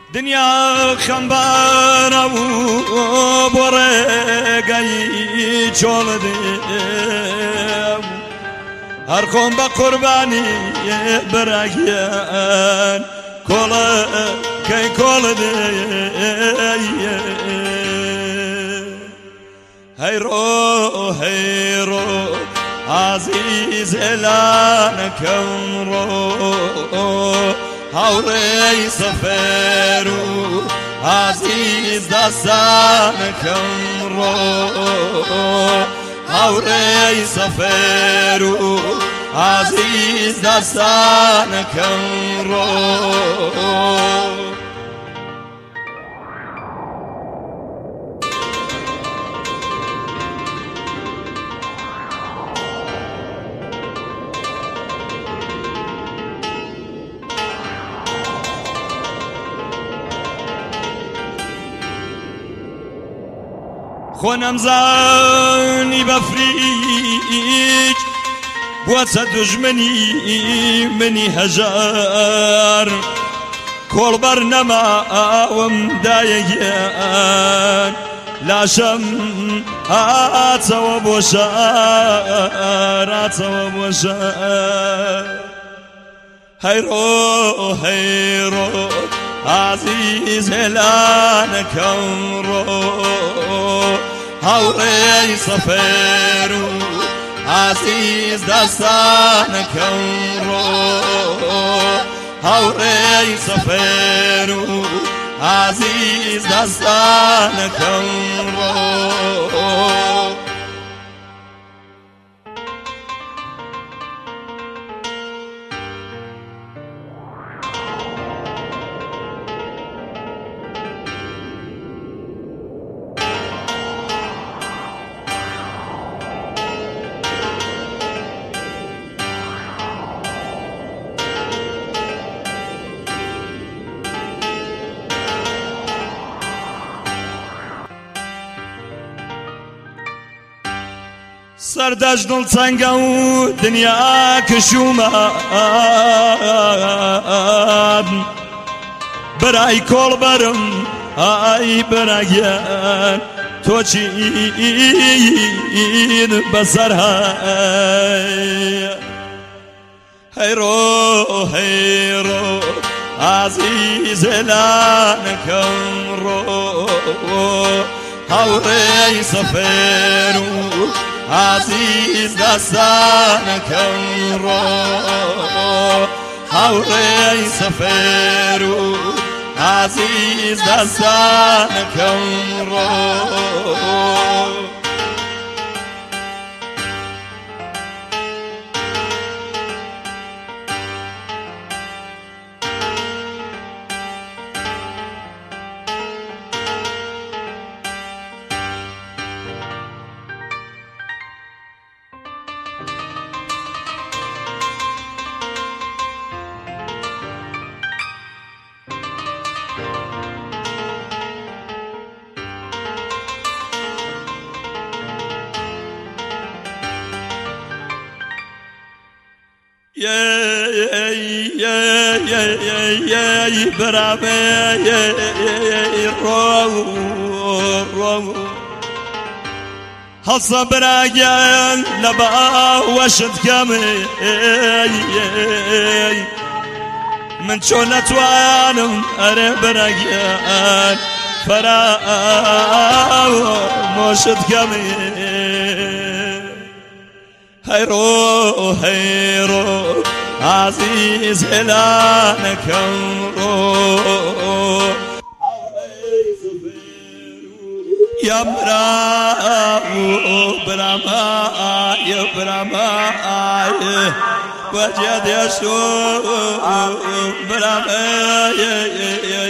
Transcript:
دنیا خەمبارە و بۆ ڕێگەی چۆڵ دێم هەر خۆم بە قوربانی براگیان کۆڵەکەی کۆڵ دێ هەیڕۆ هەیڕۆ عزیز ئێلانەکەم ڕۆ هاوڕێی سەفەر و عزیز داستانەکەم ڕۆ هاوڕێی سەفەر و عزیز داستانەکەم ڕۆ خۆ نەمزانی بەفریج بووە دوژمنی منی هەژار کۆڵبەر نەماوەم دایەگیان لاشەم هاتەوە بۆ شار هاتەوە بۆ شار هەیڕۆ هەیڕۆ عزیز هێلانەکەم ڕۆ هاوڕێی سەفەر و عزیز داستانەکەم ڕۆ هاوڕێی سەفەر و عزیز داستانەکەم ڕۆ سەردەش دڵچەنگە و دنیا کشومە برای کۆڵبەرم ئای براگیان تۆ چین بەسەر هەیڕۆ هەیڕۆ عزیز ئێلانەکەم ڕۆ هاوڕێی سەفەر و عزیز داستانەکەم ڕۆ هاوڕێی سەفەر و عزیز داستانەکەم ڕۆ برامێ ڕۆ هەڵسە براگیان لە باوەشت کەمێ من چۆن نەتوانم ئەرێ براگیان فەرامۆشت کەمێ هەیڕۆ هەیڕۆ عزیز هێلانەکەم ڕۆ یا برامایە برامایە بەجێ دێشۆ برامایە